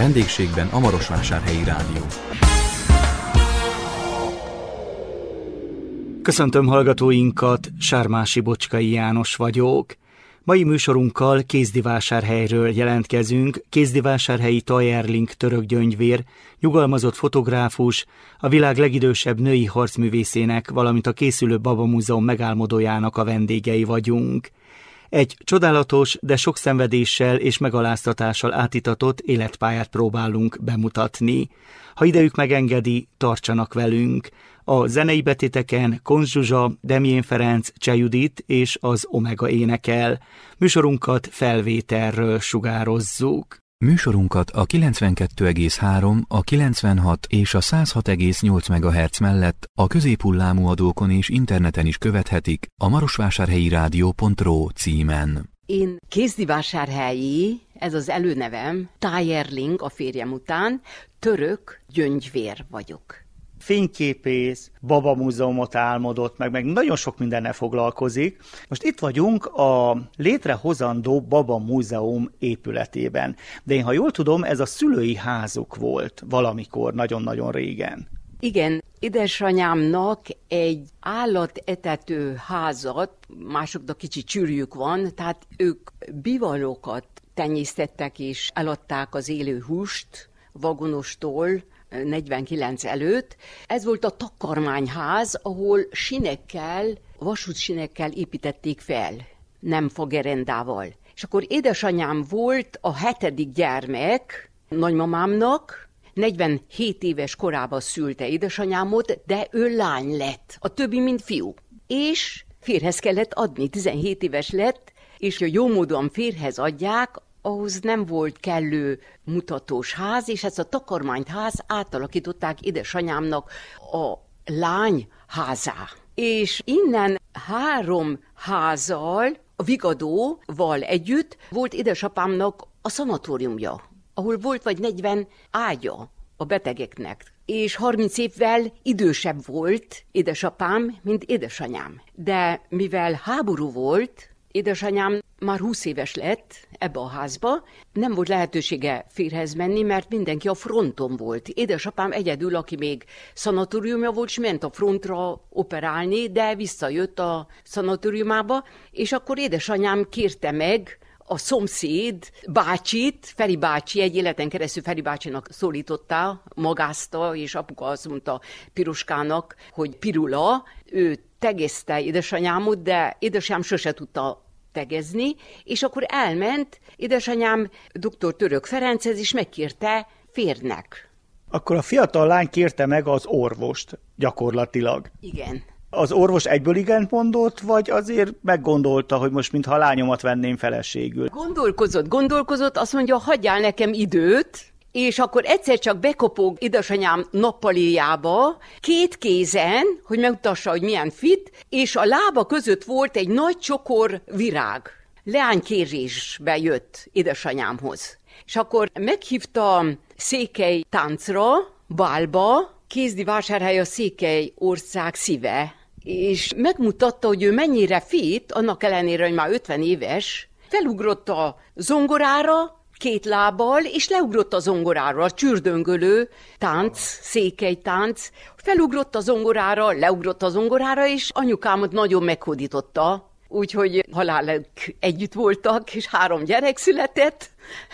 vendégségben a Marosvásárhelyi Rádió. Köszöntöm hallgatóinkat, Sármási Bocskai János vagyok. Mai műsorunkkal Kézdivásárhelyről jelentkezünk. Kézdivásárhelyi Tajerling török gyöngyvér, nyugalmazott fotográfus, a világ legidősebb női harcművészének, valamint a készülő Baba Múzeum megálmodójának a vendégei vagyunk. Egy csodálatos, de sok szenvedéssel és megaláztatással átitatott életpályát próbálunk bemutatni. Ha idejük megengedi, tartsanak velünk. A zenei betéteken Konz Zsuzsa, Demjén Ferenc, Cseh Judit és az Omega énekel. Műsorunkat felvételről sugározzuk. Műsorunkat a 92,3, a 96 és a 106,8 MHz mellett a középhullámú adókon és interneten is követhetik a marosvásárhelyirádió.ro címen. Én kézdivásárhelyi, ez az előnevem, Tajerling a férjem után, török gyöngyvér vagyok. Fényképész, Baba Múzeumot álmodott, meg nagyon sok mindennel foglalkozik. Most itt vagyunk a létrehozandó Baba Múzeum épületében. De én, ha jól tudom, ez a szülői házuk volt valamikor, nagyon-nagyon régen. Igen, édesanyámnak egy állatetető házat, másoknak kicsi csűrjük van, tehát ők bivalokat tenyésztettek és eladták az élő húst vagonostól, 49 előtt. Ez volt a takarmányház, ahol sinekkel, vasútsinekkel építették fel, nem fagerendával. És akkor édesanyám volt a 7. gyermek nagymamámnak, 47 éves korában szülte édesanyámot, de ő lány lett, a többi mind fiú. És férhez kellett adni, 17 éves lett, és ha jó módon férhez adják, ahhoz nem volt kellő mutatós ház, és ezt a takarmányház átalakították édesanyámnak a lány házá. És innen 3 házzal, a Vigadóval együtt volt édesapámnak a szanatóriumja, ahol volt vagy 40 ágya a betegeknek. És 30 évvel idősebb volt édesapám, mint édesanyám. De mivel háború volt, édesanyám már 20 éves lett ebbe a házba, nem volt lehetősége férhez menni, mert mindenki a fronton volt. Édesapám egyedül, aki még szanatóriumja volt, és ment a frontra operálni, de visszajött a szanatóriumába, és akkor édesanyám kérte meg a szomszéd bácsit, Feri bácsi, egy életen keresztül Feri bácsinak szólította, magázta, és apuka azt mondta Piruskának, hogy Pirula, ő tegezte édesanyámot, de édesanyám sose tudta tegezni, és akkor elment édesanyám dr. Török Ferenchez, és megkérte férnek. Akkor a fiatal lány kérte meg az orvost gyakorlatilag. Igen. Az orvos egyből igent mondott, vagy azért meggondolta, hogy most mintha a lányomat venném feleségül? Gondolkozott, azt mondja, hagyjál nekem időt, és akkor egyszer csak bekopog édesanyám nappaléjába, 2 kézen, hogy megmutassa, hogy milyen fit, és a lába között volt egy nagy csokor virág. Leánykérésbe jött édesanyámhoz. És akkor meghívta Székely táncra, bálba, Kézdivásárhely a Székely ország szíve, és megmutatta, hogy ő mennyire fit, annak ellenére, hogy már 50 éves, felugrott a zongorára, 2 lábbal, és leugrott a zongorára, a csürdöngölő tánc, székely tánc, felugrott a zongorára, leugrott a zongorára, és anyukámat nagyon meghódította, úgyhogy halálig együtt voltak, és 3 gyerek született,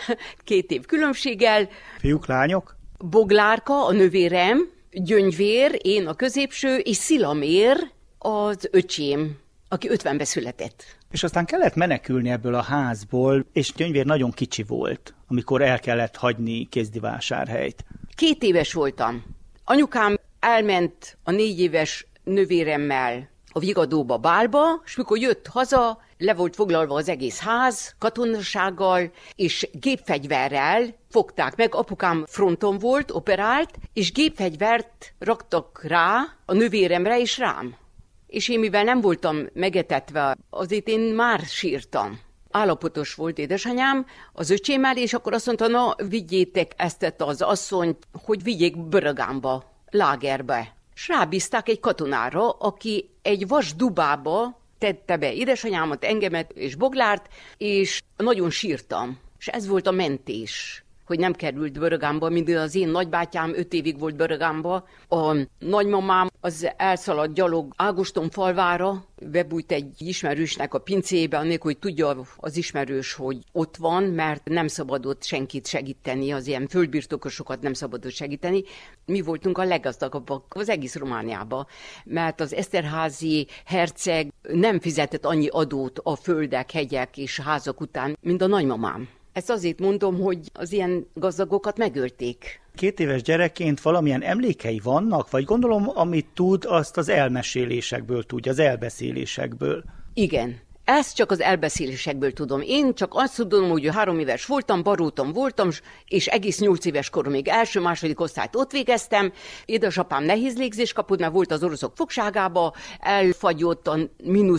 2 év különbséggel. Fiúk, lányok? Boglárka, a nővérem, Gyöngyvér, én a középső, és Szilamér, az öcsém, aki 50-ben született. És aztán kellett menekülni ebből a házból, és Gyöngyvér nagyon kicsi volt, amikor el kellett hagyni Kézdivásárhelyt. 2 éves voltam. Anyukám elment a 4 éves nővéremmel a Vigadóba, bálba, és mikor jött haza, le volt foglalva az egész ház, katonasággal, és gépfegyverrel fogták meg. Apukám fronton volt, operált, és gépfegyvert raktak rá, a nővéremre és rám. És én, mivel nem voltam megetetve, azért én már sírtam. Állapotos volt édesanyám az öcsémmel, és akkor azt mondta, na, vigyétek ezt az asszonyt, hogy vigyék Börögánba, lágerbe. És rábízták egy katonára, aki egy vasdubába tette be édesanyámat, engemet és Boglárt, és nagyon sírtam. És ez volt a mentés. hogy nem került Börögámba, minden az én nagybátyám 5 évig volt Börögámba. A nagymamám az elszaladt gyalog Ágoston falvára, bebújt egy ismerősnek a pincébe, annélkül, hogy tudja az ismerős, hogy ott van, mert nem szabadott senkit segíteni, az ilyen földbirtokosokat nem szabadott segíteni. Mi voltunk a leggazdagabbak az egész Romániában, mert az Eszterházy herceg nem fizetett annyi adót a földek, hegyek és házak után, mint a nagymamám. Ezt azért mondom, hogy az ilyen gazdagokat megölték. 2 éves gyerekként valamilyen emlékei vannak, vagy gondolom, amit tud, azt az elmesélésekből tudja, az elbeszélésekből. Igen. Ezt csak az elbeszélésekből tudom. Én csak azt tudom, hogy 3 éves voltam, baróton voltam, és egész 8 éves koromig első-második osztályt ott végeztem. Édesapám nehéz légzést kapott, mert volt az oroszok fogságába, elfagyott a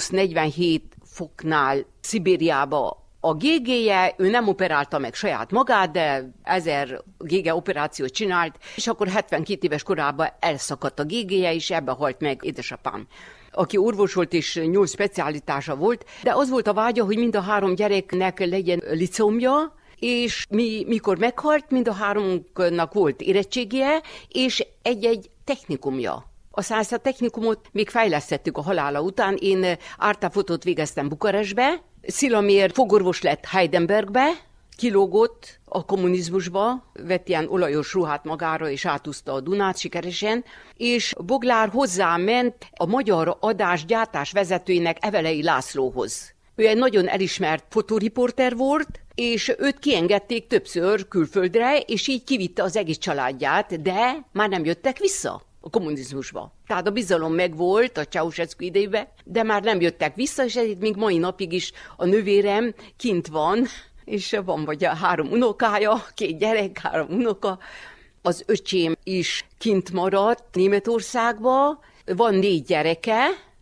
-47 foknál Szibériába a gégéje, ő nem operálta meg saját magát, de 1000 gége operációt csinált, és akkor 72 éves korában elszakadt a gégéje, és ebbe halt meg édesapám, aki orvos volt, és 8 specialitása volt, de az volt a vágya, hogy mind a 3 gyereknek legyen liceumja, és mikor meghalt, mind a 3-nak volt érettségie, és egy technikumja. Aztán ezt a technikumot még fejlesztettük a halála után. Én ártáfotót végeztem Bukarestbe, Szilamér fogorvos lett Heidelbergbe, kilógott a kommunizmusba, vett ilyen olajos ruhát magára, és átúszta a Dunát sikeresen, és Boglár hozzáment a magyar adás-gyártás vezetőinek, Evelei Lászlóhoz. Ő egy nagyon elismert fotóriporter volt, és őt kiengedték többször külföldre, és így kivitte az egész családját, de már nem jöttek vissza a kommunizmusba. Tehát a bizalom megvolt a Ceausescu idejében, de már nem jöttek vissza, és ez még mai napig is a nővérem kint van, és van vagy 3 unokája, 2 gyerek, 3 unoka. Az öcsém is kint maradt Németországba, van 4 gyereke,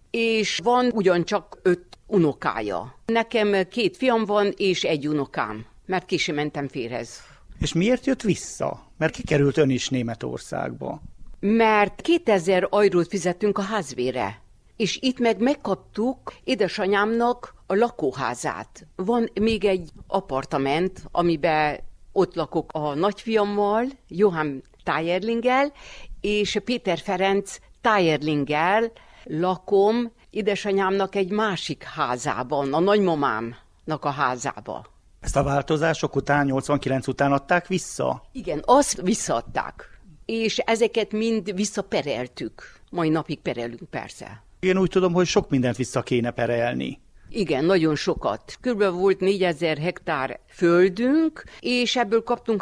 és van ugyancsak 5 unokája. Nekem 2 fiam van, és 1 unokám, mert később mentem férjhez. És miért jött vissza? Mert kikerült ön is Németországba. Mert 2000 eurót fizettünk a házbérre, és itt megkaptuk édesanyámnak a lakóházát. Van még egy apartament, amiben ott lakok a nagyfiammal, Johann Tájerlinggel, és Péter Ferenc Tájerlinggel lakom édesanyámnak egy másik házában, a nagymamámnak a házába. Ezt a változások után, 89 után adták vissza? Igen, azt visszaadták. És ezeket mind visszapereltük. Mai napig perelünk persze. Én úgy tudom, hogy sok mindent vissza kéne perelni. Igen, nagyon sokat. Körülbelül volt 4000 hektár földünk, és ebből kaptunk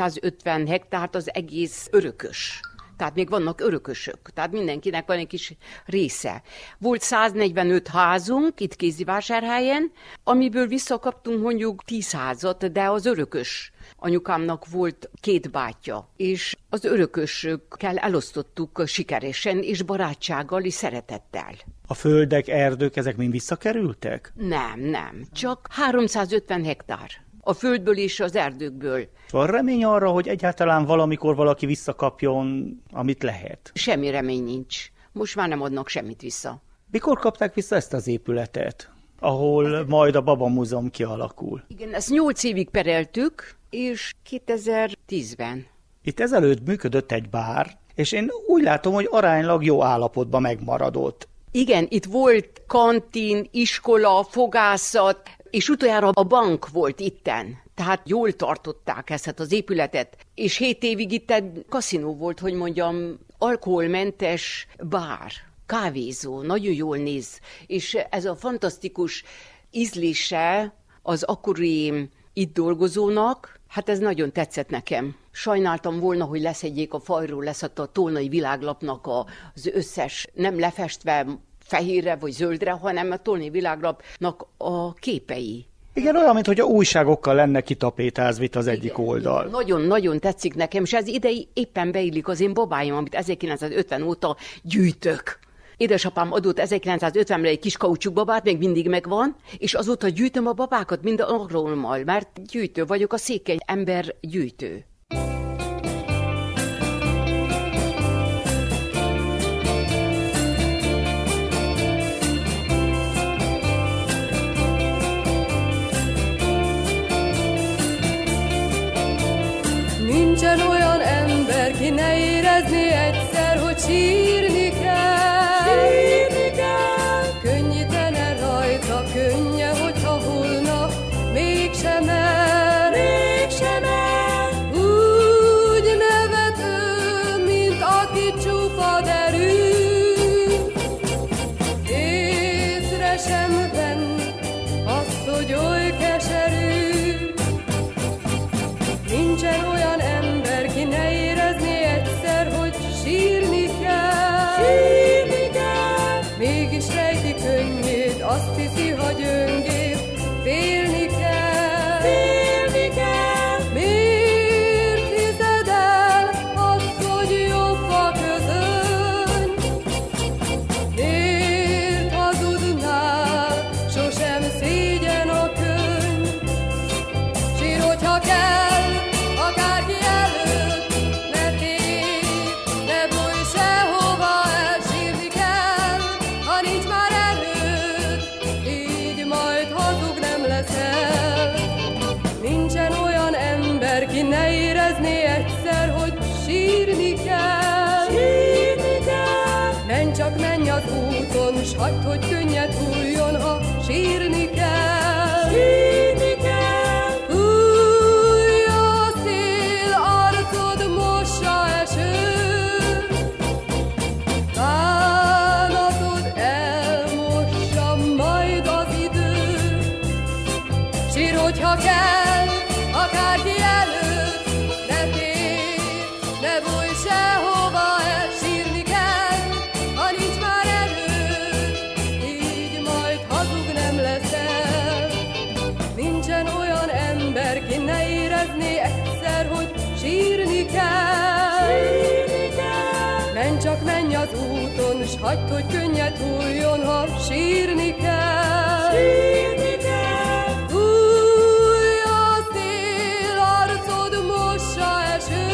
350 hektárt az egész örökös. Tehát még vannak örökösök, tehát mindenkinek van egy kis része. Volt 145 házunk itt Kézdivásárhelyen, amiből visszakaptunk mondjuk 10 házat, de az örökös. Anyukámnak volt 2 bátyja, és az örökösökkel elosztottuk sikeresen, és barátsággal, és szeretettel. A földek, erdők, ezek mind visszakerültek? Nem, csak 350 hektár. A földből és az erdőkből. Van remény arra, hogy egyáltalán valamikor valaki visszakapjon, amit lehet? Semmi remény nincs. Most már nem adnak semmit vissza. Mikor kapták vissza ezt az épületet, ahol majd a Baba Múzeum kialakul? Igen, ezt 8 évig pereltük, és 2010-ben. Itt ezelőtt működött egy bár, és én úgy látom, hogy aránylag jó állapotban megmaradott. Igen, itt volt kantin, iskola, fogászat, és utoljára a bank volt itten. Tehát jól tartották ezt az épületet. És 7 évig itt egy kaszinó volt, hogy mondjam, alkoholmentes bár, kávézó, nagyon jól néz. És ez a fantasztikus ízlése az akkori itt dolgozónak, hát ez nagyon tetszett nekem. Sajnáltam volna, hogy leszedjék a fajról, leszett a Tolnai Világlapnak az összes, nem lefestve fehérre vagy zöldre, hanem a Tolnai Világlapnak a képei. Igen, olyan, mintha újságokkal lenne kitapétázva itt az egyik oldal. Nagyon-nagyon tetszik nekem, és ez idei éppen beillik az én babáim, amit 1950 óta gyűjtök. Édesapám adott 1950-re egy kis kaucsukbabát, még mindig megvan, és azóta gyűjtöm a babákat minden alkalommal, mert gyűjtő vagyok, a székely ember gyűjtő. érezni egyszer, hogy sírni kell. Sírni kell. Könnyítene rajta, könnye, hogyha holnap mégsem el. Mégsem el. Úgy nevet ő, mint aki csupa derű. Észre sem venn azt, hogy oly keserű. Nincsen olyan ember, ki ne érezné egyszer, hogy sírni kell. Sírni kell. Mégis rejti könnyét, azt hiszi, ha gyöngéd, félni kell. Félni kell. Miért hiszed el azt, hogy jobb a közöny? Miért hazudnál, sosem szégyen a könyv? Sír, hogyha kell, akárki előtt, mert én ne bújj sehova, elsírni kell, ha nincs már előtt, így majd hazug nem leszel. Nincsen olyan ember, ki ne érezné egyszer, hogy sírni kell. Sírni kell. Menj csak, menj az úton, s hagyd, hogy könnyed hulljon, ha sírni kell. Sírni kell. Fújj a szél, arcod mossa eső, bánatod elmossa majd az idő. Sír, hogyha kell, akárki előtt, ne félj, ne bújj sehova, elsírni kell, ha nincs már előtt, így majd hazug nem leszel. Nincsen olyan ember, ki ne érezné egyszer, hogy sírni kell. Sírni kell. Menj csak, menj az úton, s hagyd, hogy könnyed hulljon, ha sírni kell. Sírni kell. Fújj a szél, arcod mossa eső,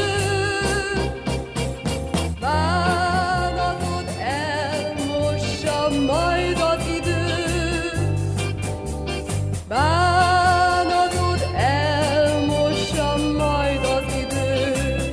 bánatod elmossa majd az idő. Bánatod elmossa majd az idő.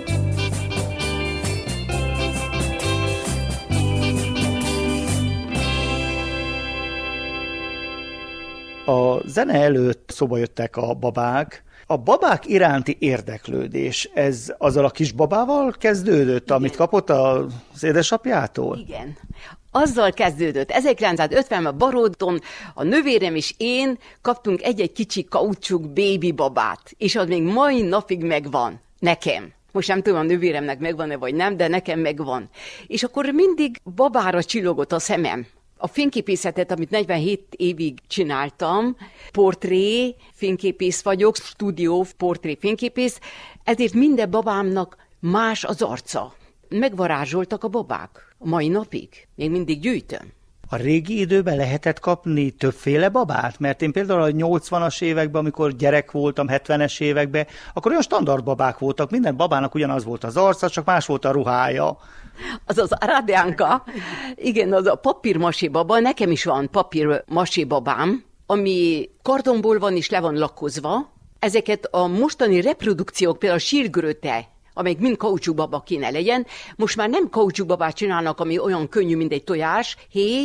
A zene előtt szóba jöttek a babák. A babák iránti érdeklődés, ez azzal a kis babával kezdődött, amit kapott az édesapjától? Igen. Azzal kezdődött. 1950-ben Baróton a nővérem és én kaptunk egy-egy kicsi kaucsuk bébi babát, és az még mai napig megvan. Nekem. Most nem tudom, a nővéremnek megvan-e vagy nem, de nekem megvan. És akkor mindig babára csillogott a szemem. A fényképészetet, amit 47 évig csináltam, portré fényképész vagyok, stúdió portré fényképész, ezért minden babámnak más az arca. Megvarázsoltak a babák a mai napig. Még mindig gyűjtöm. A régi időben lehetett kapni többféle babát? Mert én például a 80-as években, amikor gyerek voltam, 70-es években, akkor olyan standard babák voltak, minden babának ugyanaz volt az arca, csak más volt a ruhája. Az az Aradjánka, igen, az a papírmasé baba, nekem is van papírmasé babám, ami kartonból van és le van lakkozva. Ezeket a mostani reprodukciók, például a sírgröte, amelyik mind kaucsukbaba kéne legyen, most már nem kaucsukbabát csinálnak, ami olyan könnyű, mint egy tojás,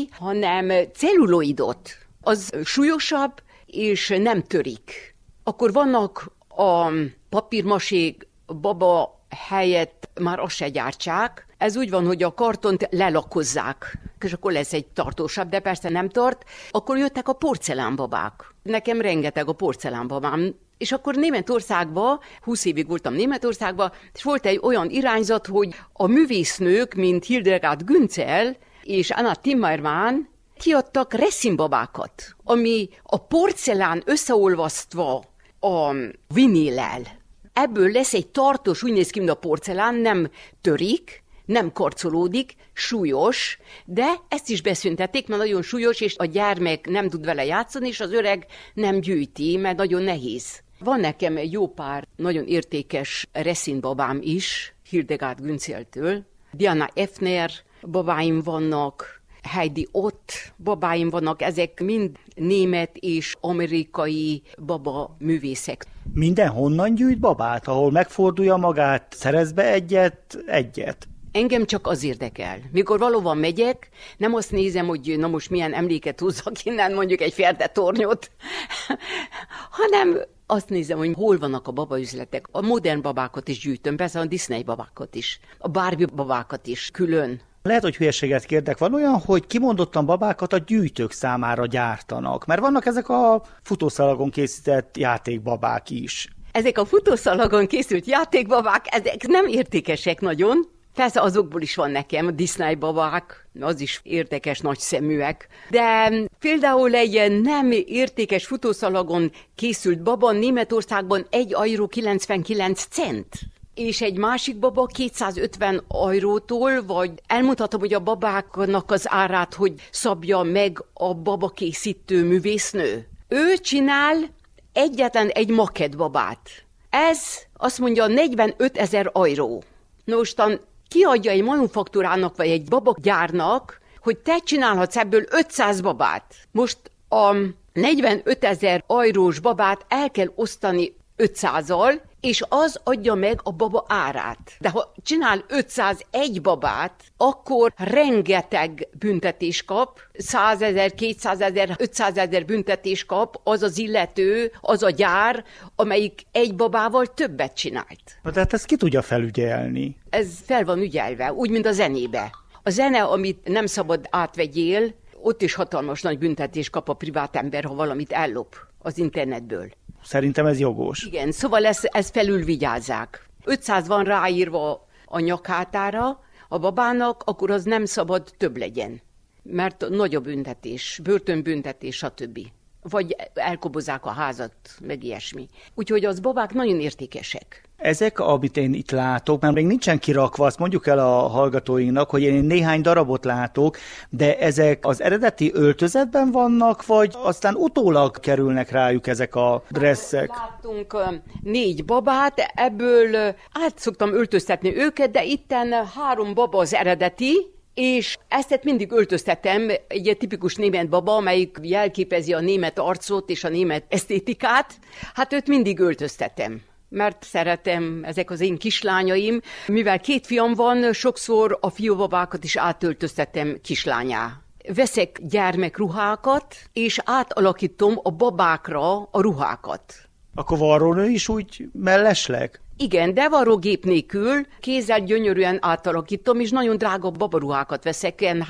hanem celluloidot. Az súlyosabb, és nem törik. Akkor vannak a papírmasé baba helyett már azt se gyártsák. Ez úgy van, hogy a kartont lelakkozzák, és akkor lesz egy tartósabb, de persze nem tart. Akkor jöttek a porcelánbabák. Nekem rengeteg a porcelánbabám. És akkor Németországban, 20 évig voltam Németországban, és volt egy olyan irányzat, hogy a művésznők, mint Hildegard Günzel és Anna Timmermann kiadtak resinbabákat, ami a porcelán összeolvasztva a vinyllel. Ebből lesz egy tartós, úgy néz ki, mint a porcelán, nem törik, nem karcolódik, súlyos, de ezt is beszüntették, mert nagyon súlyos, és a gyermek nem tud vele játszani, és az öreg nem gyűjti, mert nagyon nehéz. Van nekem egy jó pár nagyon értékes resinbabám is, Hildegard Günzeltől. Diana Effner babáim vannak, Heidi Ott babáim vannak, ezek mind német és amerikai baba művészek. Mindenhonnan gyűjt babát, ahol megfordulja magát, szerez be egyet? Engem csak az érdekel. Mikor valóban megyek, nem azt nézem, hogy na most milyen emléket húzzak innen, mondjuk egy Ferde-tornyot, hanem azt nézem, hogy hol vannak a babaüzletek. A modern babákat is gyűjtöm, persze a Disney babákat is, a Barbie babákat is külön. Lehet, hogy hülyeséget kérdek. Van olyan, hogy kimondottan babákat a gyűjtők számára gyártanak, mert vannak ezek a futószalagon készített játékbabák is. Ezek a futószalagon készült játékbabák, ezek nem értékesek nagyon. Persze azokból is van nekem, a Disney babák, az is érdekes, nagy szeműek. De például egy nem értékes futószalagon készült baba Németországban 1,99 €. És egy másik baba 250 €-tól, vagy elmutatom, hogy a babáknak az árát, hogy szabja meg a babakészítő művésznő. Ő csinál egyetlen egy makettbabát. Ez azt mondja 45 000 €. Mostan kiadja egy manufaktúrának, vagy egy babagyárnak, hogy te csinálhatsz ebből 500 babát. Most a 45 000 € babát el kell osztani 500-al, és az adja meg a baba árát. De ha csinál 501 babát, akkor rengeteg büntetés kap, 100 000, 200 000, 500 000 büntetés kap az az illető, az a gyár, amelyik egy babával többet csinált. Tehát ezt ki tudja felügyelni? Ez fel van ügyelve, úgy, mint a zenébe. A zene, amit nem szabad átvegyél, ott is hatalmas nagy büntetés kap a privát ember, ha valamit ellop az internetből. Szerintem ez jogos. Igen, szóval ezt felülvigyázzák. 500 van ráírva a nyakátára a babának, akkor az nem szabad több legyen. Mert nagyobb büntetés, börtönbüntetés, stb. Vagy elkobozzák a házat, meg ilyesmi. Úgyhogy az babák nagyon értékesek. Ezek, amit én itt látok, mert még nincsen kirakva, azt mondjuk el a hallgatóinknak, hogy én néhány darabot látok, de ezek az eredeti öltözetben vannak, vagy aztán utólag kerülnek rájuk ezek a dresszek? Láttunk 4 babát, ebből át szoktam öltöztetni őket, de itten 3 baba az eredeti, és ezt mindig öltöztetem, egy tipikus német baba, amelyik jelképezi a német arcot és a német esztétikát, hát őt mindig öltöztetem. Mert szeretem, ezek az én kislányaim. Mivel 2 fiam van, sokszor a fiúbabákat is átöltöztetem kislányá. Veszek gyermekruhákat, és átalakítom a babákra a ruhákat. Akkor varrónő is úgy mellesleg? Igen, de varrógép nélkül, kézzel gyönyörűen átalakítom, és nagyon drága babaruhákat veszek, ilyen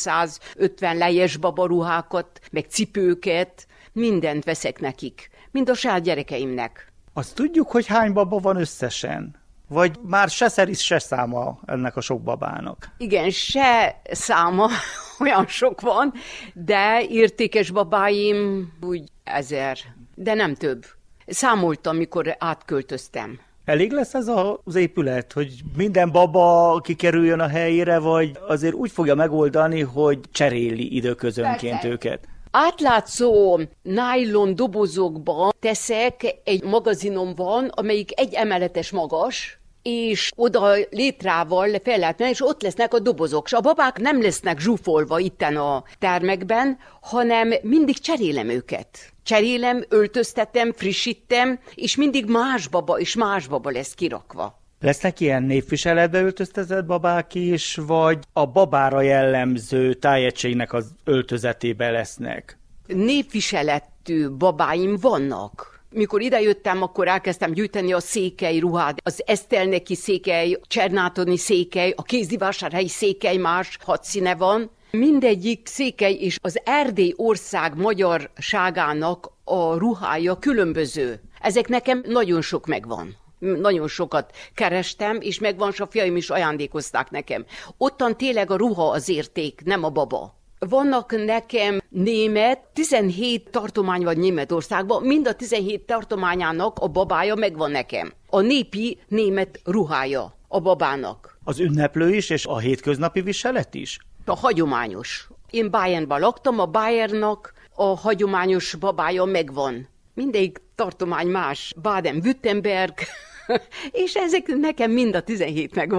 350 lejes babaruhákat, meg cipőket, mindent veszek nekik, mind a saját gyerekeimnek. Azt tudjuk, hogy hány baba van összesen? Vagy már se szerint, se száma ennek a sok babának? Igen, se száma, olyan sok van, de értékes babáim úgy 1000, de nem több. Számoltam, mikor átköltöztem. Elég lesz ez az épület, hogy minden baba kikerüljön a helyére, vagy azért úgy fogja megoldani, hogy cseréli időközönként Persze. őket? Átlátszó nylon dobozokba teszek, egy magazinom van, amelyik 1 emeletes magas, és oda létrával fel lehet menni, és ott lesznek a dobozok. És a babák nem lesznek zsúfolva itten a termekben, hanem mindig cserélem őket. Cserélem, öltöztetem, frissítem, és mindig más baba lesz kirakva. Lesznek ilyen névviseletbe öltöztetett babák is, vagy a babára jellemző tájegységnek az öltözetében lesznek? Névviseletű babáim vannak. Mikor idejöttem, akkor elkezdtem gyűjteni a székely ruhát, az esztelneki székely, csernátoni székely, a kézdivásárhelyi székely, más 6 színe van. Mindegyik székely és az Erdély ország magyarságának a ruhája különböző. Ezek nekem nagyon sok megvan. Nagyon sokat kerestem, és megvan, és a fiaim is ajándékozták nekem. Ottan tényleg a ruha az érték, nem a baba. Vannak nekem német, 17 tartomány van Németországban, mind a 17 tartományának a babája megvan nekem. A népi német ruhája a babának. Az ünneplő is, és a hétköznapi viselet is? A hagyományos. Én Bayernban laktam, a Bayernnak a hagyományos babája megvan. Mindegyik tartomány más. Baden-Württemberg, és ezek nekem mind a 17 megvan.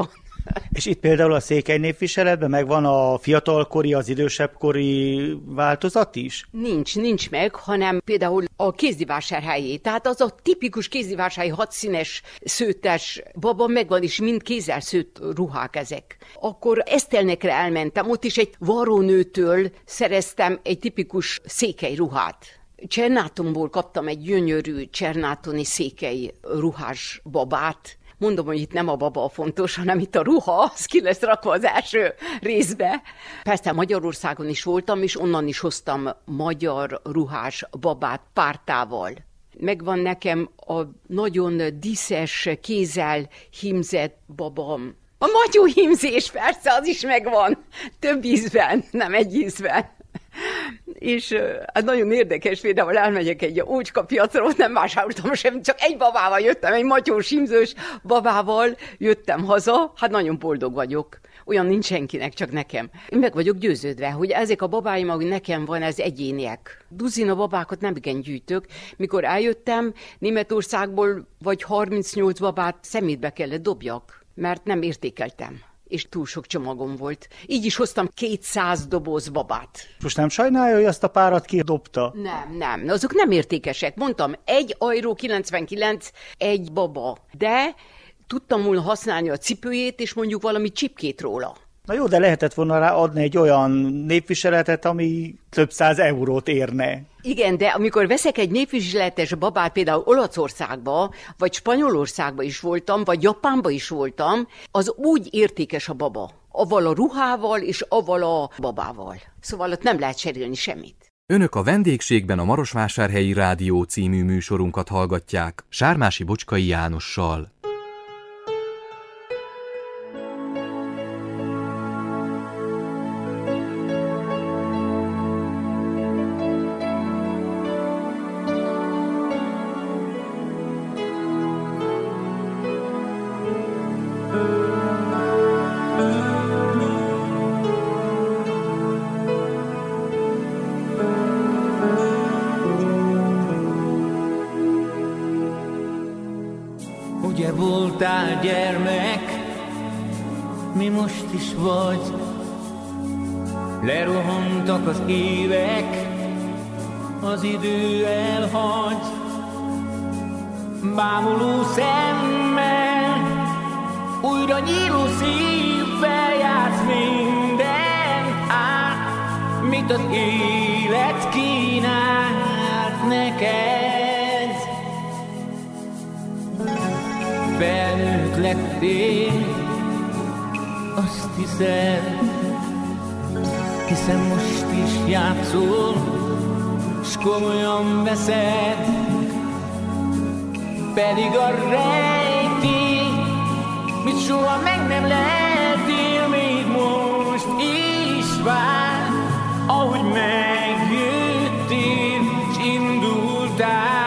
És itt például a székely népviseletben megvan a fiatalkori, az idősebbkori változat is? Nincs meg, hanem például a kézdivásárhelyi. Tehát az a tipikus kézdivásárhelyi 6 színes szőttes baba megvan, és mind kézzel szőtt ruhák ezek. Akkor Esztelnekre elmentem, ott is egy varrónőtől szereztem egy tipikus székely ruhát. Csernátonból kaptam egy gyönyörű csernátoni székely ruhás babát. Mondom, hogy itt nem a baba a fontos, hanem itt a ruha, az ki lesz rakva az első részbe. Persze Magyarországon is voltam, és onnan is hoztam magyar ruhás babát pártával. Megvan nekem a nagyon díszes, kézzel hímzett babam. A matyóhímzés, persze, az is megvan. Több ízben, nem egy ízben. És ez nagyon érdekes, például elmegyek egy ócska piacra, ott nem vásároltam semmit, csak egy babával jöttem, egy matyós hímzős babával jöttem haza, hát nagyon boldog vagyok. Olyan nincs senkinek, csak nekem. Én meg vagyok győződve, hogy ezek a babáim, ahogy nekem van, ez egyéniek. Duzina babákat nem igen gyűjtök. Mikor eljöttem Németországból, vagy 38 babát szemétbe kellett dobjak, mert nem értékeltem. És túl sok csomagom volt. Így is hoztam 200 doboz babát. Most nem sajnálja, hogy azt a párat kidobta? Nem, azok nem értékesek. Mondtam, 1,99 € egy baba, de tudtam volna használni a cipőjét, és mondjuk valami csipkét róla. Na jó, de lehetett volna rá adni egy olyan népviseletet, ami több 100 eurót érne. Igen, de amikor veszek egy népviseletes babát, például Olaszországba, vagy Spanyolországba is voltam, vagy Japánba is voltam, az úgy értékes a baba. Avval a ruhával és avval a babával. Szóval ott nem lehet cserélni semmit. Önök a vendégségben a Marosvásárhelyi Rádió című műsorunkat hallgatják Sármási Bocskai Jánossal. Ugye voltál gyermek, mi most is vagy. Lerohantak az évek, az idő elhagy. Bámuló szemmel, újra nyíló szívvel jársz mindent át, mit az élet kínált neked. Felnőtt lettél, azt hiszed, hiszen most is játszol, s komolyan veszed, pedig a rejti, mit soha meg nem lehetél, még most is vár, ahogy megjöttél, s indultál.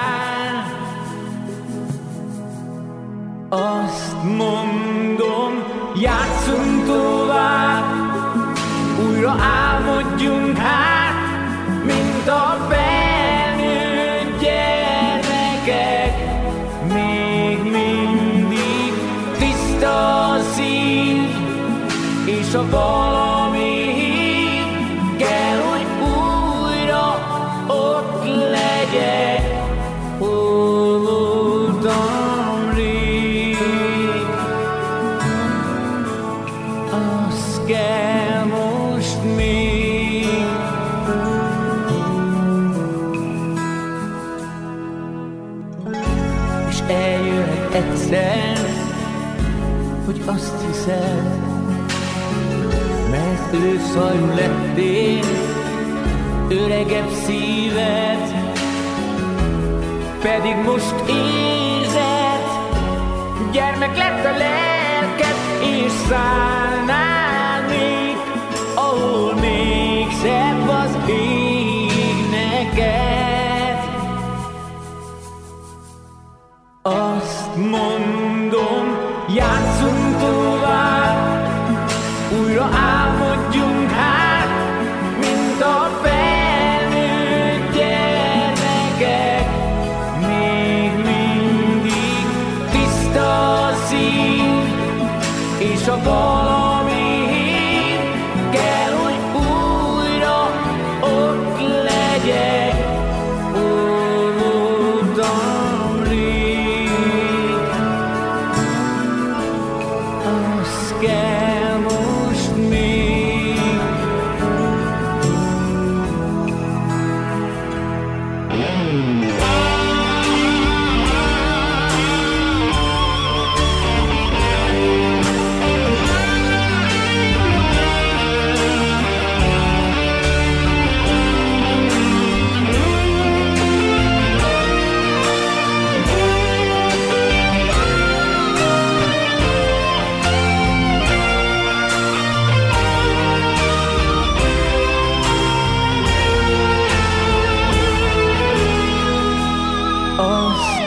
Azt mondom, játszunk tovább, újra álmodjunk hát, mint a felnőtt gyermekek. Még mindig tiszta a szív, és a valami hív kell, hogy újra ott legyek. Hol voltam rég, az kell most még. És eljöhet egyszer, hogy azt hiszed, mert őszhajú lettél, öregebb szíved, pedig most érzed, gyermek lett a lelked, és szállnál még, ahol még szebb az ég neked. Azt mondom, játszunk tovább, újra álmodjunk hát, mint a felnőtt gyermekek. Még mindig tiszta a szív, és a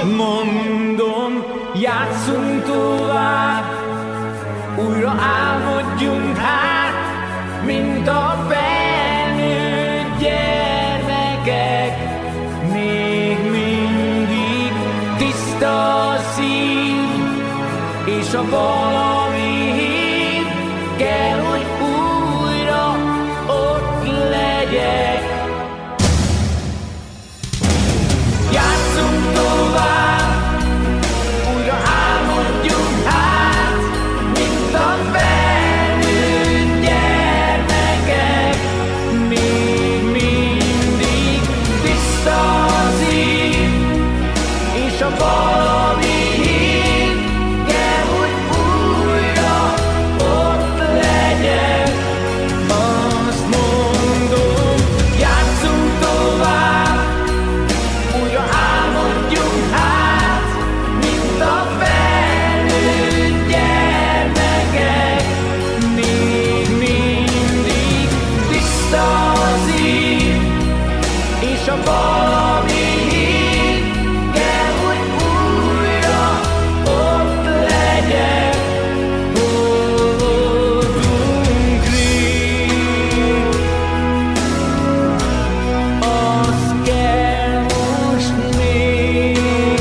mondom, játsszunk tovább, újra álmodjunk hát, mint a felnőtt gyermekek. Még mindig tiszta a szív, és a valami hív kell, hogy újra ott legyek. Játsszunk tovább, újra álmodjunk hát, mint a felnőtt gyermekek. Még mindig tiszta a szív, és a valami hív kell, hogy újra ott legyek. Azt mondom, játsszunk tovább, újra álmodjunk hát, mint a felnőtt gyermekek. Még mindig tiszta a szív, és a valami hív kell, hogy újra ott legyek. Voltunk rég, az kell most még.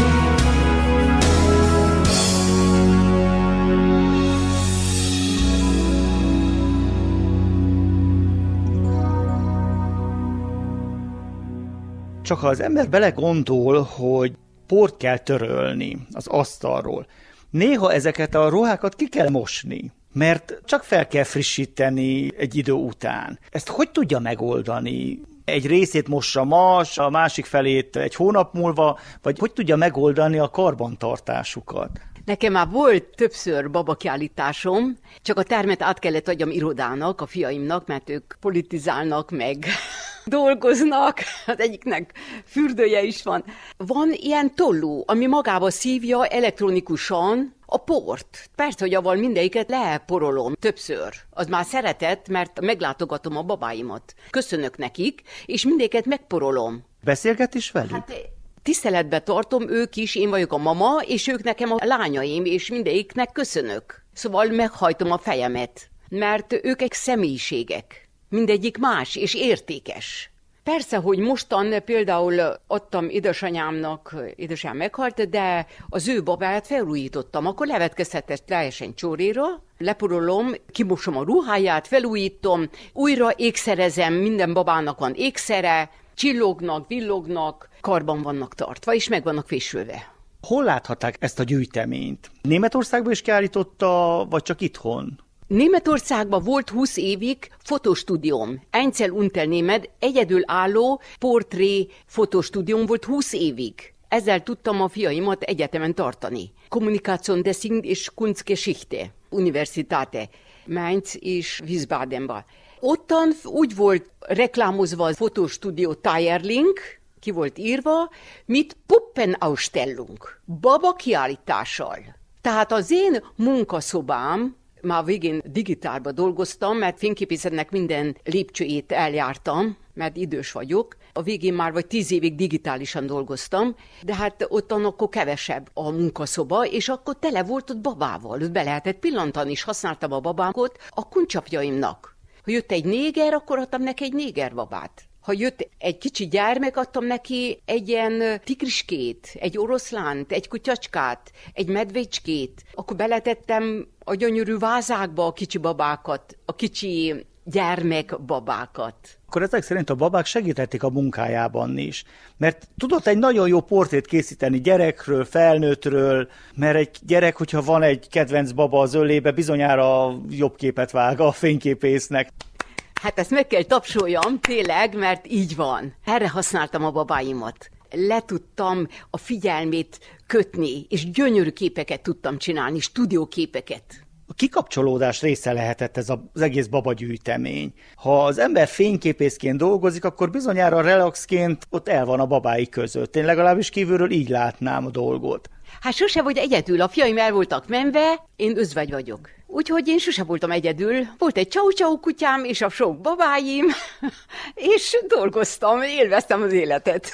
Csak ha az ember belegondol, hogy port kell törölni az asztalról, néha ezeket a ruhákat ki kell mosni, mert csak fel kell frissíteni egy idő után. Ezt hogy tudja megoldani? Egy részét mossa ma, a másik felét egy hónap múlva, vagy hogy tudja megoldani a karbantartásukat? Nekem már volt többször babakiállításom, csak a termet át kellett adjam irodának, a fiaimnak, mert ők politizálnak meg, dolgoznak, az egyiknek fürdője is van. Van ilyen tolló, ami magába szívja elektronikusan a port. Persze, hogy avval mindegyiket leporolom többször. Az már szeretett, mert meglátogatom a babáimat. Köszönök nekik, és mindegyiket megporolom. Beszélget is velük? Hát tiszteletbe tartom, ők is, én vagyok a mama, és ők nekem a lányaim, és mindegyiknek köszönök. Szóval meghajtom a fejemet, mert ők egy személyiségek. Mindegyik más és értékes. Persze, hogy mostan például adtam édesanyámnak, édesanyám meghalt, de az ő babáját felújítottam. Akkor levetkezhetett teljesen csóréra, leporolom, kimosom a ruháját, felújítom, újra ékszerezem, minden babának van ékszere, csillognak, villognak, karban vannak tartva, és meg vannak fésülve. Hol láthatták ezt a gyűjteményt? Németországban is kiállította, vagy csak itthon? Németországban volt 20 évig fotostúdióm. Einzel Unternehmen, egyedülálló portré fotostúdióm volt 20 évig. Ezzel tudtam a fiaimat egyetemen tartani. Kommunikation Design és Kunstgeschichte, Universitate, Mainz és Wiesbadenban. Ottan úgy volt reklámozva a fotostúdió Teierling, ki volt írva, mit Puppenausstellung, baba kiállítással. Tehát az én munkaszobám, már végén digitálba dolgoztam, mert fényképészetnek minden lépcsőjét eljártam, mert idős vagyok. A végén már vagy 10 évig digitálisan dolgoztam, de hát ottan akkor kevesebb a munkaszoba, és akkor tele volt ott babával. Ott be lehetett pillantani, és használtam a babánkot a kuncsapjaimnak. Ha jött egy néger, akkor adtam neki egy néger babát. Ha jött egy kicsi gyermek, adtam neki egy ilyen tigriskét, egy oroszlánt, egy kutyacskát, egy medvécskét. Akkor beletettem a gyönyörű vázákba a kicsi babákat, a kicsi gyermekbabákat. Akkor ezek szerint a babák segítették a munkájában is, mert tudott egy nagyon jó portrét készíteni gyerekről, felnőttről, mert egy gyerek, hogyha van egy kedvenc baba az ölébe, bizonyára jobb képet vág a fényképésznek. Hát ezt meg kell tapsoljam, tényleg, mert így van. Erre használtam a babáimat. Le tudtam a figyelmét kötni, és gyönyörű képeket tudtam csinálni, stúdióképeket. A kikapcsolódás része lehetett ez az egész babagyűjtemény. Ha az ember fényképészként dolgozik, akkor bizonyára relaxként ott el van a babái között. Én legalábbis kívülről így látnám a dolgot. Hát sose vagy egyedül, a fiaim el voltak menve, én özvegy vagyok. Úgyhogy én sose voltam egyedül. Volt egy csau-csau kutyám, és a sok babáim, és dolgoztam, élveztem az életet.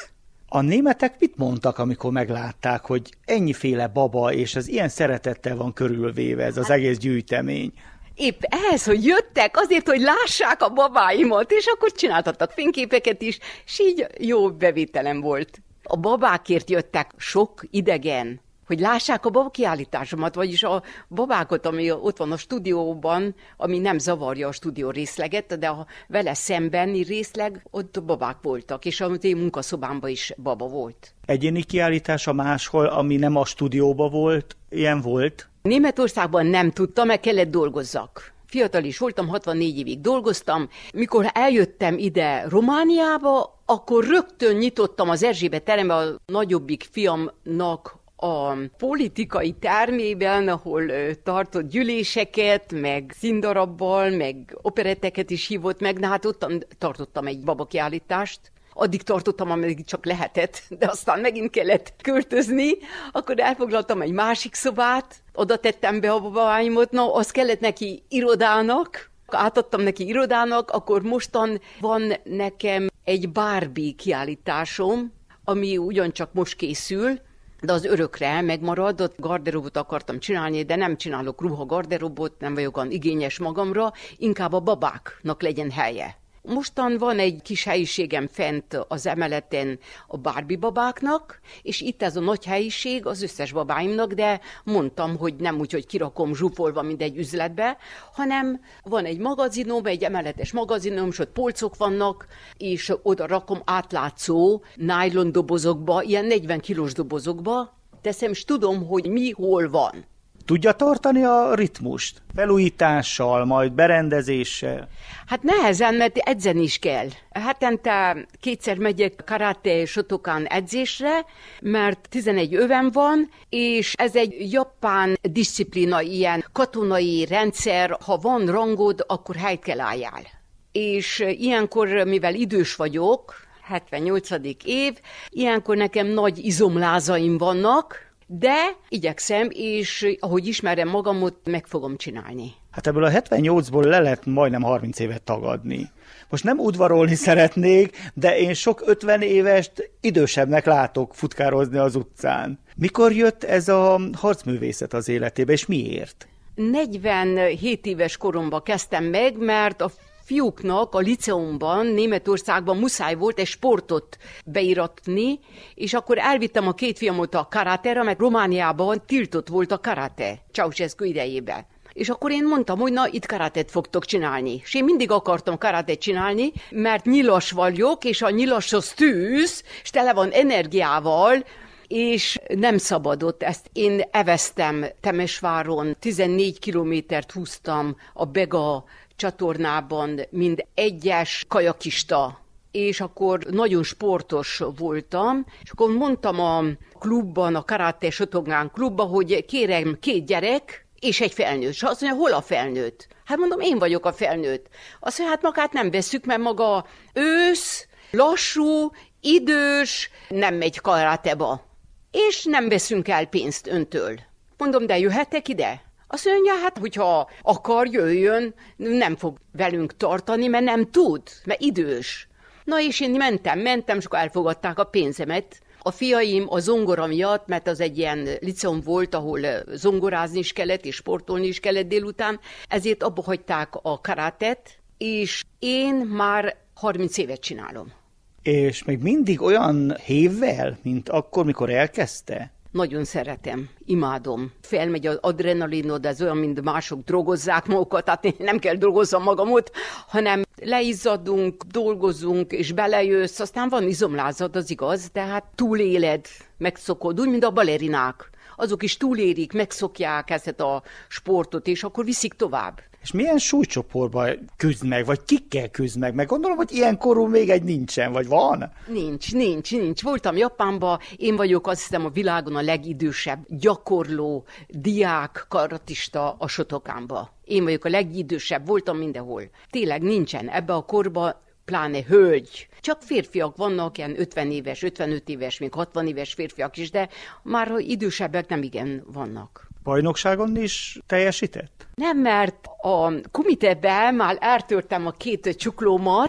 A németek mit mondtak, amikor meglátták, hogy ennyiféle baba, és az ilyen szeretettel van körülvéve ez az egész gyűjtemény? Épp ehhez, hogy jöttek, azért, hogy lássák a babáimat, és akkor csináltattak fényképeket is, és így jó bevételem volt. A babákért jöttek sok idegen, hogy lássák a babakiállításomat, vagyis a babákat, ami ott van a stúdióban, ami nem zavarja a stúdió részleget, de a vele szembeni részleg, ott babák voltak, és az én munkaszobámban is baba volt. Egyéni kiállítása máshol, ami nem a stúdióban volt, ilyen volt? Németországban nem tudtam, meg kellett dolgozzak. Fiatal is voltam, 64 évig dolgoztam. Mikor eljöttem ide Romániába, akkor rögtön nyitottam az Erzsébet terembe a nagyobbik fiamnak a politikai termében, ahol tartott gyűléseket, meg színdarabbal, meg operetteket is hívott meg, de hát ott tartottam egy babakiállítást. Addig tartottam, ameddig csak lehetett, de aztán megint kellett költözni, akkor elfoglaltam egy másik szobát, oda tettem be a babáimot, az kellett neki irodának, átadtam neki irodának, akkor mostan van nekem egy Barbie kiállításom, ami ugyancsak most készül, de az örökre megmaradott, garderobot akartam csinálni, de nem csinálok ruhagarderobot, nem vagyok olyan igényes magamra, inkább a babáknak legyen helye. Mostan van egy kis helyiségem fent az emeleten a Barbie babáknak, és itt ez a nagy helyiség az összes babáimnak, de mondtam, hogy nem úgy, hogy kirakom zsúfolva mindegy üzletbe, hanem van egy magazinom, egy emeletes magazinom, és ott polcok vannak, és oda rakom átlátszó nylon dobozokba, ilyen 40 kilós dobozokba, teszem, és tudom, hogy mi hol van. Tudja tartani a ritmust? Felújítással, majd berendezéssel? Hát nehezen, mert edzeni is kell. Hetente 2-szer megyek karate Shotokan edzésre, mert 11 övem van, és ez egy japán diszciplína, ilyen katonai rendszer, ha van rangod, akkor helyt kell álljál. És ilyenkor, mivel idős vagyok, 78. év, ilyenkor nekem nagy izomlázaim vannak, de igyekszem, és ahogy ismerem magamot, meg fogom csinálni. Hát ebből a 78-ból le lehet majdnem 30 évet tagadni. Most nem udvarolni szeretnék, de én sok 50 évest idősebbnek látok futkározni az utcán. Mikor jött ez a harcművészet az életébe, és miért? 47 éves koromban kezdtem meg, mert a fiúknak a liceumban, Németországban muszáj volt egy sportot beiratni, és akkor elvittem a 2 fiamot a karatéra, mert Romániában tiltott volt a karate, Ceausescu idejében. És akkor én mondtam, hogy na, itt karatet fogtok csinálni. És én mindig akartam karatet csinálni, mert nyilas vagyok, és a nyilashoz tűz, és tele van energiával, és nem szabadott. Ezt én eveztem Temesváron, 14 kilométert húztam a Bega csatornában, mint egyes kajakista, és akkor nagyon sportos voltam, és akkor mondtam a klubban, a Karate Shotokan klubban, hogy kérem 2 gyerek, és egy felnőtt. És azt mondja, hol a felnőtt? Hát mondom, én vagyok a felnőtt. Azt mondja, hát magát nem vesszük, mert maga ősz, lassú, idős, nem megy karateba. És nem veszünk el pénzt öntől. Mondom, de jöhetek ide? Azt mondja, hát, hogyha akar, jöjjön, nem fog velünk tartani, mert nem tud, mert idős. Na és én mentem, és akkor elfogadták a pénzemet. A fiaim a zongora miatt, mert az egy ilyen liceum volt, ahol zongorázni is kellett, és sportolni is kellett délután, ezért abba hagyták a karatet, és én már 30 évet csinálom. És még mindig olyan hévvel, mint akkor, mikor elkezdte? Nagyon szeretem, imádom. Felmegy az adrenalinod, ez olyan, mint mások drogozzák magukat, tehát én nem kell drogozzam magamot, hanem leizzadunk, dolgozunk, és belejössz, aztán van izomlázad, az igaz, de hát túléled, megszokod, úgy, mint a balerinák. Azok is túlérik, megszokják ezt a sportot, és akkor viszik tovább. És milyen súlycsoportban küzd meg, vagy kikkel küzd meg? Meg gondolom, hogy ilyen korú még egy nincsen, vagy van? Nincs. Voltam Japánban, én vagyok azt hiszem a világon a legidősebb gyakorló diák karatista a Shotokanba. Én vagyok a legidősebb, voltam mindenhol. Tényleg nincsen ebbe a korba, pláne hölgy. Csak férfiak vannak, ilyen 50 éves, 55 éves, még 60 éves férfiak is, de már idősebbek nem igen vannak. Bajnokságon is teljesített? Nem, mert a kumiteben már eltörtem a 2 csuklómat,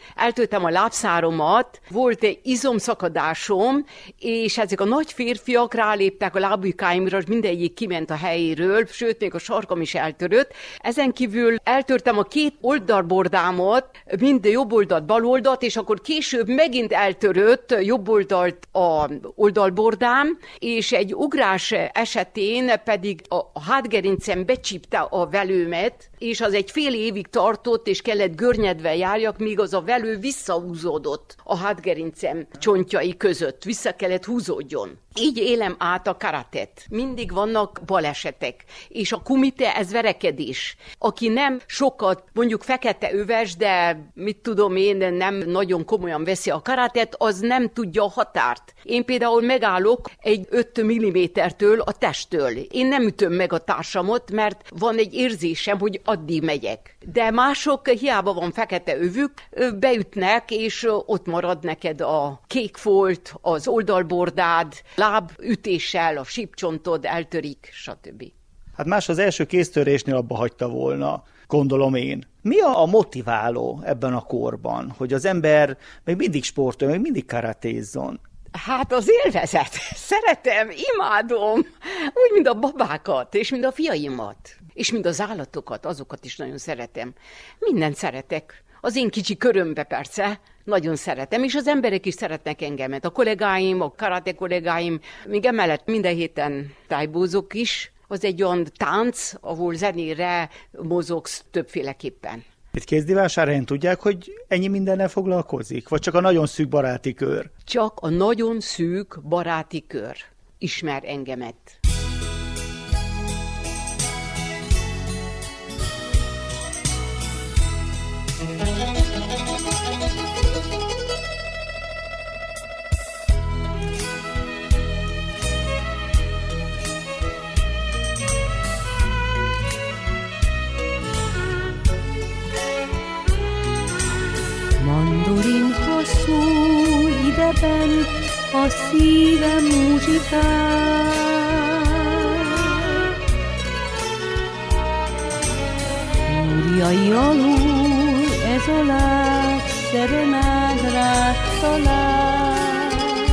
eltörtem a lábszáromat, volt egy izomszakadásom, és ezek a nagy férfiak ráléptek a lábujkáimra, és mindegyik kiment a helyéről, sőt, még a sarkam is eltörött. Ezen kívül eltörtem a 2 oldalbordámat, mind jobb oldalt, bal oldalt, és akkor később megint eltörött jobb oldalt a oldalbordám, és egy ugrás esetén pedig a hátgerincem becsípte a velőmet, és az egy fél évig tartott, és kellett görnyedve járjak, míg az a velő visszahúzódott a hátgerincem csontjai között, vissza kellett húzódjon. Így élem át a karatet. Mindig vannak balesetek, és a kumite ez verekedés. Aki nem sokat, mondjuk fekete öves, de mit tudom én, nem nagyon komolyan veszi a karatet, az nem tudja a határt. Én például megállok egy 5 mm-től a testtől. Én nem ütöm meg a társamot, mert van egy érzésem, hogy addig megyek. De mások, hiába van fekete övük, beütnek, és ott marad neked a kék folt, az oldalbordád, lábütéssel, a sípcsontod eltörik, stb. Hát más az első kéztörésnél abba hagyta volna, gondolom én. Mi a motiváló ebben a korban, hogy az ember még mindig sportol, még mindig karatézzon? Hát az élvezet. Szeretem, imádom. Úgy, mint a babákat, és mint a fiaimat. És mint az állatokat, azokat is nagyon szeretem. Mindent szeretek. Az én kicsi körömbe persze, nagyon szeretem, és az emberek is szeretnek engemet. A kollégáim, a karate kollégáim, még emellett minden héten tájbózok is. Az egy olyan tánc, ahol zenére mozogsz többféleképpen. Itt Kézdivásárhelyen tudják, hogy ennyi mindennel foglalkozik? Vagy csak a nagyon szűk baráti kör? Csak a nagyon szűk baráti kör ismer engemet. Mandolin, ha szól ideben a szívem muzsikál, Úrjai alul ez a lág szerenádrát talál.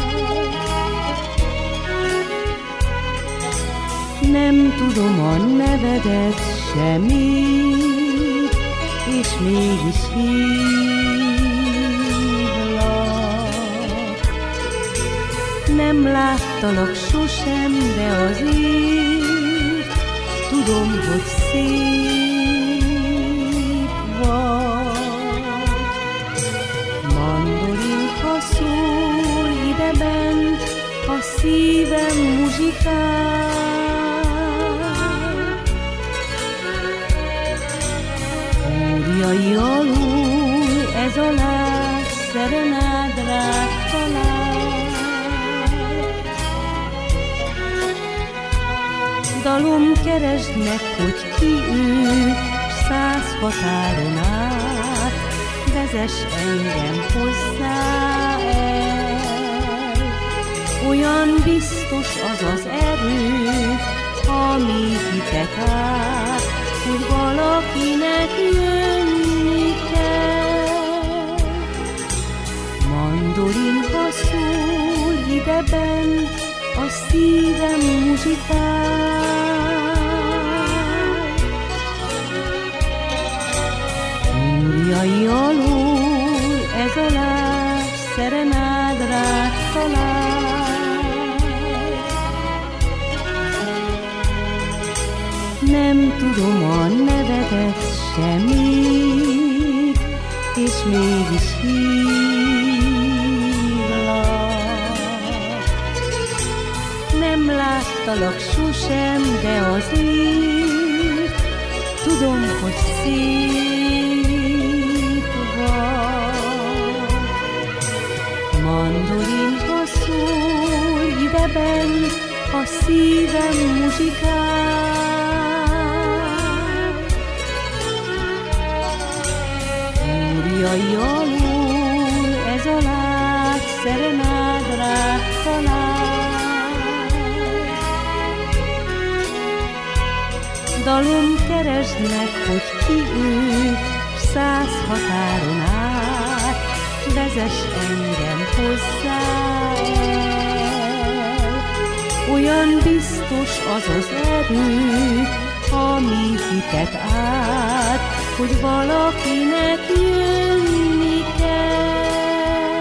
Nem tudom a nevedet semmit, és mégis nem láttalak sosem, de azért tudom, hogy szép vagy. Mandolin, ha szól ideben, a szívem muzsikál. Úrjai alul ez a lág szerenádrát talál. Dalom keresd meg, hogy ki ő, s 100 határon át vezess engem hozzá el. Olyan biztos az az erő, ami hitet át, hogy valakinek jönni kell. Mandolin, ha szól ideben, a szívem muzsikál. Úrjai alól ez a láb szerenádrát talál. Nem tudom a nevedet semmit, és mégis nem láttalak sosem, de azért tudom, hogy szép vagy. Mandolin, ha szól ideben, a szívem muzsikál. Úrjai alól ez a lág szerenádrát talál. Dalom keresd meg, hogy ki ő, 100 határon át vezess engem hozzá el. Olyan biztos az az erő, ami hitet át, hogy valakinek jönni kell.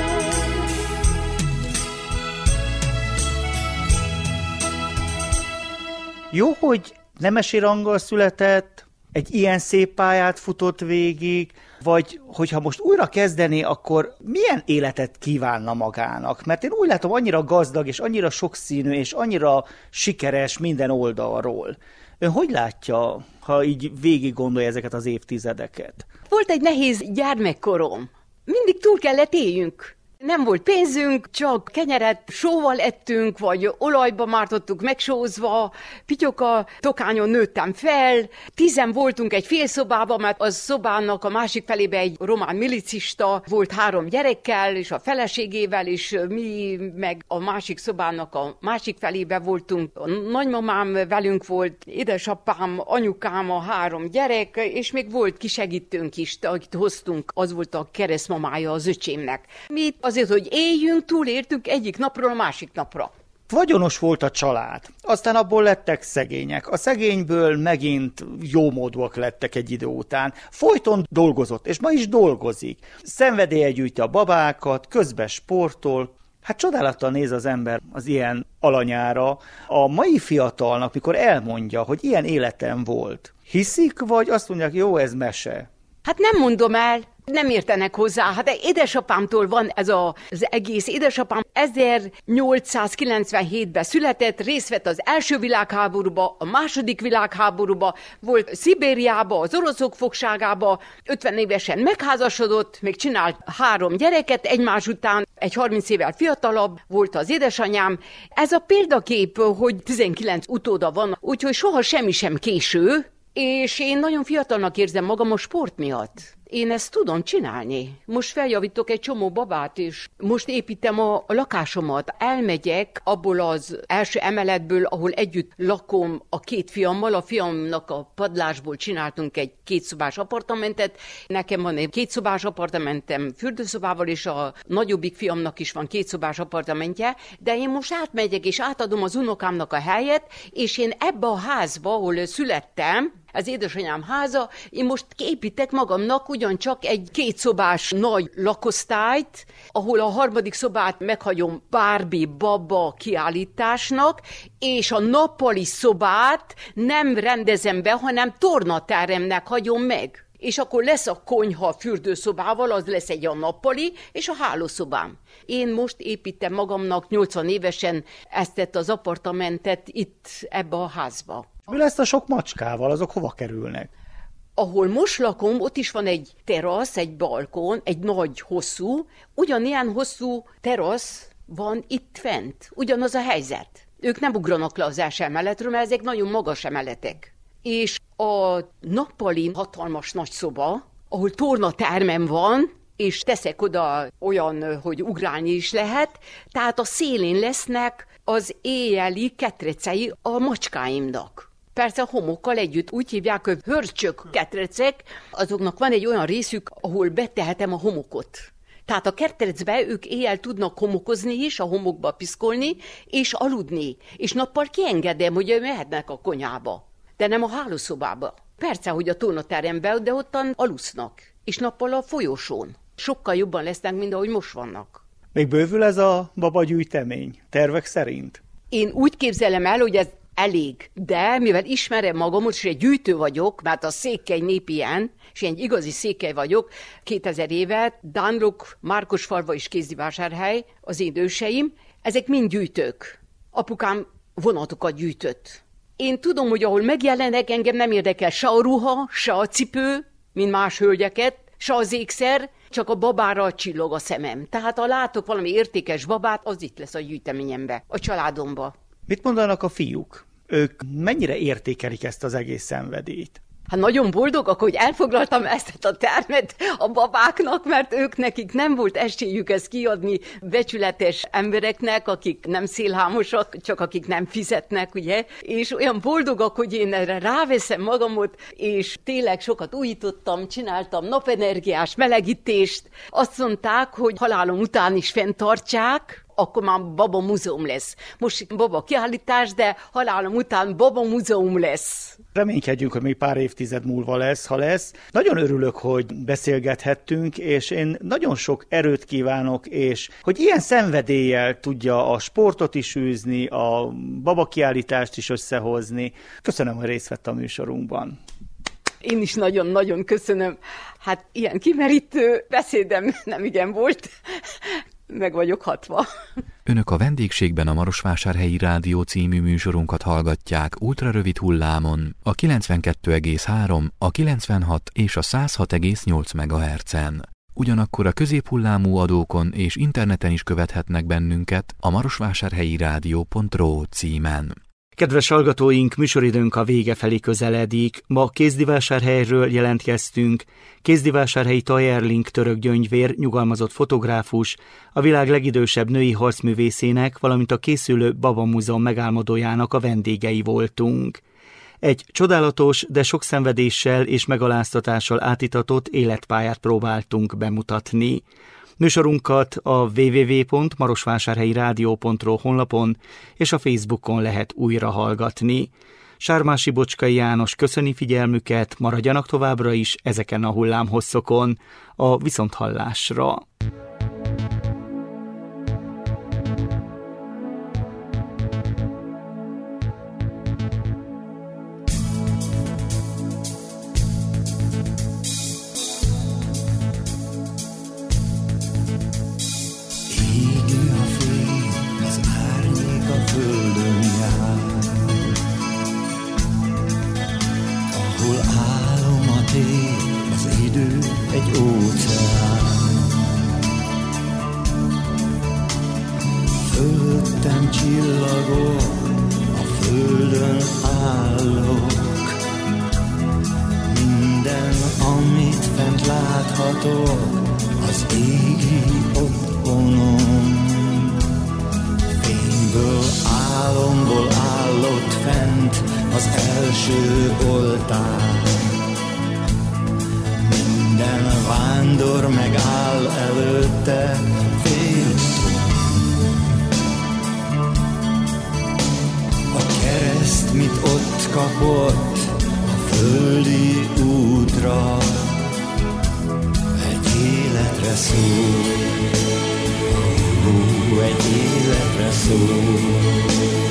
Jó, hogy nemesi ranggal született, egy ilyen szép pályát futott végig, vagy hogyha most újra kezdené, akkor milyen életet kívánna magának? Mert én úgy látom, annyira gazdag, és annyira sokszínű, és annyira sikeres minden oldalról. Ön hogy látja, ha így végig gondolja ezeket az évtizedeket? Volt egy nehéz gyermekkorom. Mindig túl kellett éljünk. Nem volt pénzünk, csak kenyeret sóval ettünk, vagy olajba mártottuk megsózva, pityoka tokányon nőttem fel. 10 voltunk egy félszobában, mert a szobának a másik felébe egy román milicista volt 3 gyerekkel, és a feleségével, és mi meg a másik szobának a másik felébe voltunk. A nagymamám velünk volt, édesapám, anyukám, a 3 gyerek, és még volt kisegítőnk is, akit hoztunk, az volt a keresztmamája az öcsémnek. Mi azért, hogy éljünk, túlértünk egyik napról a másik napra. Vagyonos volt a család, aztán abból lettek szegények. A szegényből megint jómódúak lettek egy idő után. Folyton dolgozott, és ma is dolgozik. Szenvedéllyel gyűjti a babákat, közben sportol. Hát csodálattal néz az ember az ilyen alanyára. A mai fiatalnak, mikor elmondja, hogy ilyen életem volt, hiszik, vagy azt mondják, jó, ez mese? Hát nem mondom el, nem értenek hozzá. Hát édesapámtól van ez az egész. Édesapám 1897-ben született, részt vett az első világháborúba, a második világháborúba, volt Szibériába, az oroszok fogságába, 50 évesen megházasodott, még csinált 3 gyereket egymás után, egy 30 évvel fiatalabb volt az édesanyám. Ez a példakép, hogy 19 utóda van, úgyhogy soha semmi sem késő, és én nagyon fiatalnak érzem magam a sport miatt. Én ezt tudom csinálni. Most feljavítok egy csomó babát, és most építem a lakásomat. Elmegyek abból az első emeletből, ahol együtt lakom a 2 fiammal. A fiamnak a padlásból csináltunk egy 2 szobás apartamentet. Nekem van egy 2 szobás apartamentem fürdőszobával, és a nagyobbik fiamnak is van 2 szobás apartamentje. De én most átmegyek, és átadom az unokámnak a helyet, és én ebbe a házba, ahol születtem, az édesanyám háza, én most építek magamnak ugyancsak egy 2 szobás nagy lakosztályt, ahol a 3. szobát meghagyom Barbie baba kiállításnak, és a nappali szobát nem rendezem be, hanem tornateremnek hagyom meg. És akkor lesz a konyha fürdőszobával, az lesz egy a nappali, és a hálószobám. Én most építem magamnak 80 évesen ezt az apartamentet itt ebbe a házba. Mi lesz a sok macskával, azok hova kerülnek? Ahol most lakom, ott is van egy terasz, egy balkon, egy nagy, hosszú, ugyanilyen hosszú terasz van itt fent. Ugyanaz a helyzet. Ők nem ugranak le az első emeletről, mert ezek nagyon magas emeletek. És a nappali hatalmas nagy szoba, ahol tornatermem van, és teszek oda olyan, hogy ugrálni is lehet, tehát a szélén lesznek az éjjeli ketrecei a macskáimnak. Persze a homokkal együtt, úgy hívják, hogy hörcsök ketrecek, azoknak van egy olyan részük, ahol betehetem a homokot. Tehát a ketrecbe ők éjjel tudnak homokozni is, a homokba piszkolni, és aludni. És nappal kiengedem, hogy mehetnek a konyhába, de nem a hálószobába. Persze, hogy a tornaterembe, de ottan alusznak, és nappal a folyosón. Sokkal jobban lesznek, mint ahogy most vannak. Még bővül ez a babagyűjtemény, tervek szerint? Én úgy képzelem el, hogy ez elég, de mivel ismerem magamot, és egy gyűjtő vagyok, mert a székely nép ilyen, és én egy igazi székely vagyok, 2000 évet, Dánlok, Márkosfalva és Kézdivásárhely, az én őseim, ezek mind gyűjtők. Apukám vonatokat gyűjtött. Én tudom, hogy ahol megjelenek, engem nem érdekel se a ruha, se a cipő, mint más hölgyeket, se az ékszer, csak a babára csillog a szemem. Tehát ha látok valami értékes babát, az itt lesz a gyűjteményembe, a családomba. Mit mondanak a fiúk? Ők mennyire értékelik ezt az egész szenvedélyt? Hát nagyon boldogak, hogy elfoglaltam ezt a termet a babáknak, mert ők nekik nem volt esélyük ezt kiadni becsületes embereknek, akik nem szélhámosak, csak akik nem fizetnek, ugye? És olyan boldogak, hogy én erre ráveszem magamot, és tényleg sokat újítottam, csináltam napenergiás melegítést. Azt mondták, hogy halálom után is fenntartják, akkor már baba múzeum lesz. Most baba kiállítás, de halálom után baba múzeum lesz. Reménykedjünk, hogy még pár évtized múlva lesz, ha lesz. Nagyon örülök, hogy beszélgethettünk, és én nagyon sok erőt kívánok, és hogy ilyen szenvedéllyel tudja a sportot is űzni, a babakiállítást is összehozni. Köszönöm, hogy részt vett a műsorunkban. Én is nagyon-nagyon köszönöm. Hát ilyen kimerítő beszédem nem igen volt. Meg vagyok hatva. Önök a vendégségben a Marosvásárhelyi Rádió című műsorunkat hallgatják ultrarövid hullámon, a 92,3, a 96 és a 106,8 MHz-en. Ugyanakkor a középhullámú adókon és interneten is követhetnek bennünket a marosvásárhelyirádió.ro címen. Kedves hallgatóink, műsoridőnk a vége felé közeledik. Ma Kézdivásárhelyről jelentkeztünk. Kézdivásárhelyi Tajerling török gyöngyvér, nyugalmazott fotográfus, a világ legidősebb női harcművészének, valamint a készülő Baba Múzeum megálmodójának a vendégei voltunk. Egy csodálatos, de sok szenvedéssel és megaláztatással átitatott életpályát próbáltunk bemutatni. Műsorunkat a www.marosvásárhelyirádió.ro honlapon és a Facebookon lehet újra hallgatni. Sármási Bocskai János köszöni figyelmüket, maradjanak továbbra is ezeken a hullámhosszokon. A viszonthallásra! Egy óceán, fölöttem csillagok, a földön állok. Minden, amit fent láthatok, az égi otthonom. Fényből, álomból állott fent az első oltár. Minden vándor megáll előtte, fél. A kereszt, mit ott kapott a földi útra, egy életre szól, egy életre szól.